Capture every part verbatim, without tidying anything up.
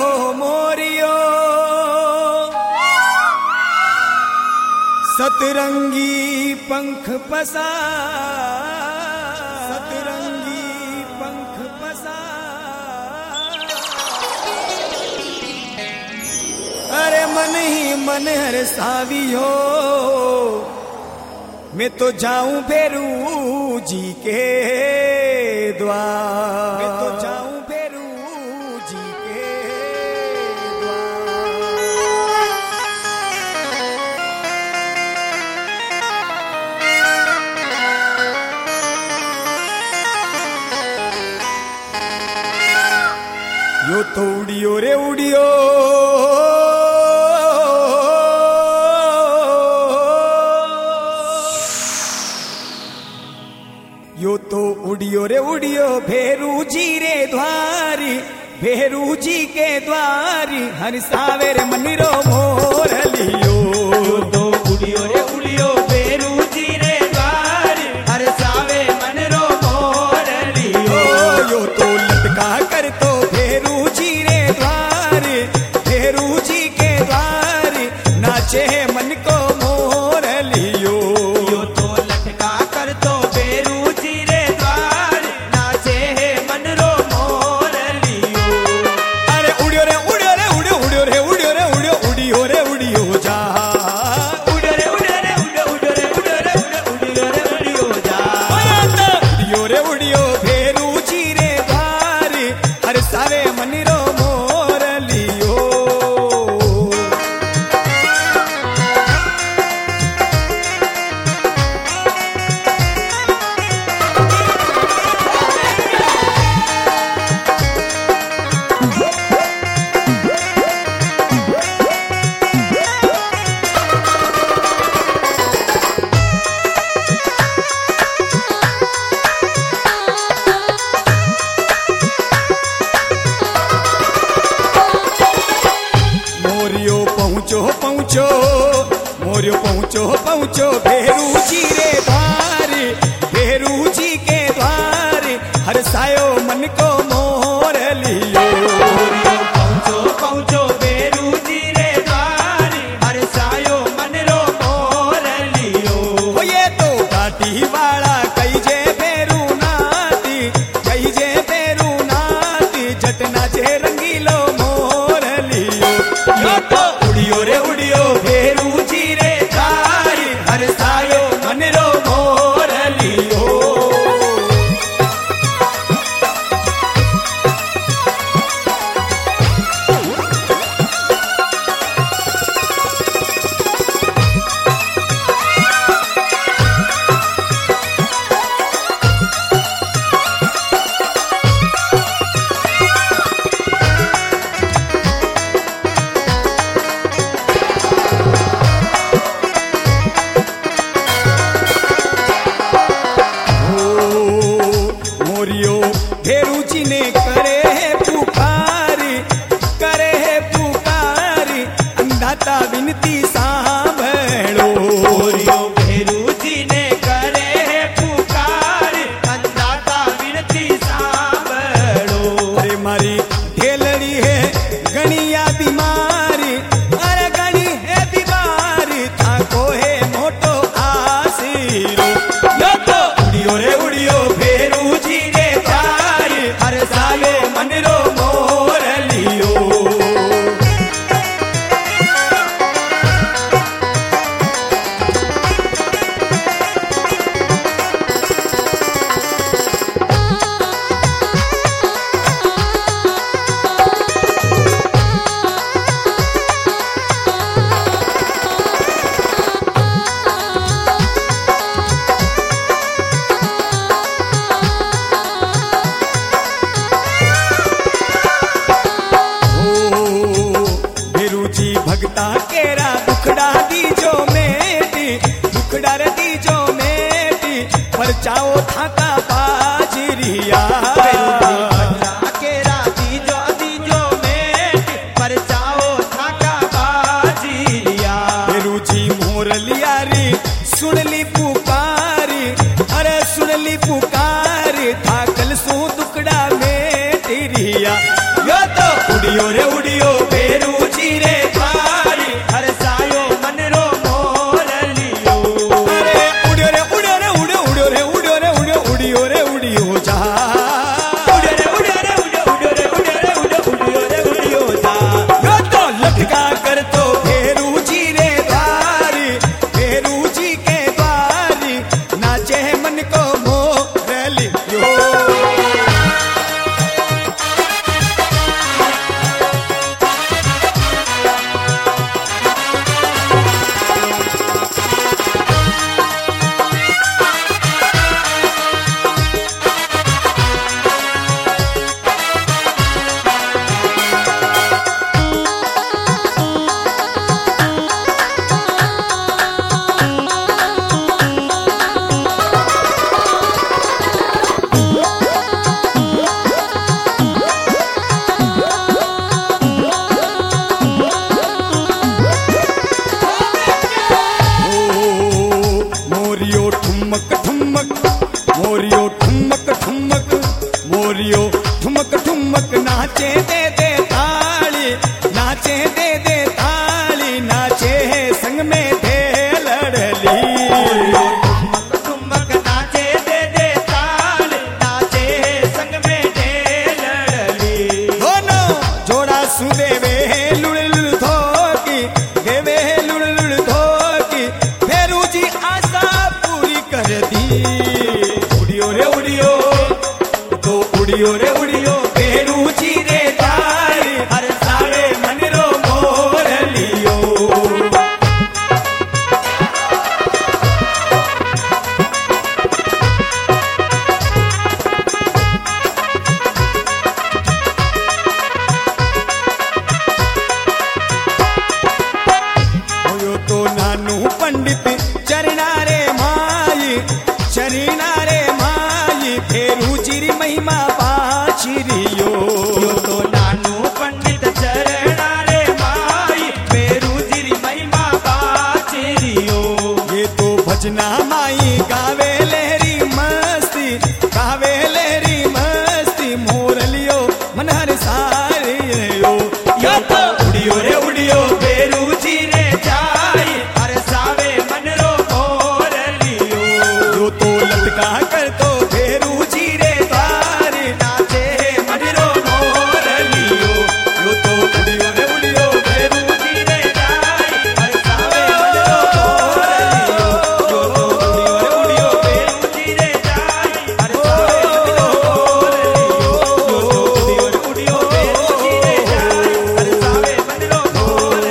Moreau सतरंगी पंख पसार, सतरंगी पंख पसार। अरे मन ही मन हर सावियो, मैं तो जाऊं भेरू जी के द्वार, मैं तो जाऊं भेरू जी के द्वार। यो तो उड़ियो रे उड़ियो, यो तो उड़ियो रे उड़ियो भेरू जी रे द्वारी, भेरू जी के द्वारी हर सावेर मनिरो मोर लियो। यो तो उड़ियो रे उड़ियो भेरू जी रे द्वारी हर सावे मनरो मोर लियो। यो तो लटका कर तो भेरू जी रे द्वारी, भेरू जी के द्वारी नाचे मन को मोर लियो। यो तो लटका कर तो भेरू जी रे द्वारी नाचे मनरो मोर लियो। अरे उड़ियो रे उड़ियो रे उड़ियो उड़ियो रे उड़ियो रे उड़ियो उड़ियो रे उड़ियो जा, उड़ियो रे उड़ियो रे उड़ियो उड़ियो रे उड़ियो रे उड़ियो रे उड़ियो जा। उड़ियो रे उड़ियो भेरू जी रे द्वारी हर सावे मनिरो मोर लियो। मोरियो पहुँचो पहुँचो, मोरियो पहुँचो पहुँचो भेरू जी रे द्वारी, भेरू जी के द्वारी हर सायो मन को मोर लियो। मोरियो पहुँचो पहुँचो भेरू जी रे द्वारी हर सायो मनरो मोर लियो। ओ ये तो घाटी वाला कई जे भेरू नाती, कई जे भेरू नाती जटना जे रंगीलो मोर लियो। यो तो उड़ियो रे उड़ियो भेरू जी रे द्वारी हर सायो मनरो मोर लियो। मोरियो भेरू जी ने करे है पुकारी, करे है पुकारी अंधाता विनती सांभळो। मोरियो भेरू जी ने करे है पुकार अंदाता विनती सांभळो। अरे मारी ढेलड़ी है गणिया बीमारी, अरे गणी है बीमारी थाको है मोटो आसीरो। यो तो उड़ियो रे उड़ियो भेरू जी रे द्वारी हर सावे मनरो मोर लियो। भेरू जी भगता केरा दुखड़ा दीजो मेटी, दुखड़ा रे दीजो मेटी पर चाओ थाका बाजरिया। केरा दीजो दीजो में पर जाओ थाका बाजिया। भेरू जी मोर लियारी सुन ली पुकारी, अरे सुन ली पुकारी थाकल सो दुखड़ा में तेरिया। यो तो उड़ियो रे उड़ियो गेवे लुड़ लुड़ धोकी गेवे लुड़ लुड़ धोकी फेरू जी आशा पूरी कर दी उड़ियो रे उड़ियो तो उड़ियो रे उड़ियो भेरू जी रे तारी हर सावे मन रो मोर लियो होयो तो नानू पंडित चरणा रे माई चरणा रे माई फेरू जी महिमा बाचिरियो यो तो नानू पंडित चरणा रे माई भेरू जी महिमा बाचरियो ये तो भजना माई गावे लहरी मस्ती गावे लहरी मस्ती मोरलियो मन हर सारे यो यो तो उड़ियो रे उड़ियो भेरू जी रे जाई हर सावे मन रो मोर लियो यो तो लटका कर तो फेरू जी रे द्वारे नाचे मन रो मोर लियो यो तो उड़ियो रे उड़ियो भेरू जी रे जाई हर सावे मन रो मोर लियो यो तो उड़ियो रे उड़ियो भेरू जी रे जाई हर सावे मन रो मोर लियो यो तो उड़ियो रे उड़ियो भेरू जी रे जाई हर सावे मन रो मोर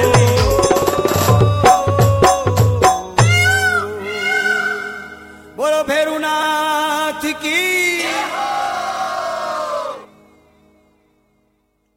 लियो बोलो भैरूनाथ की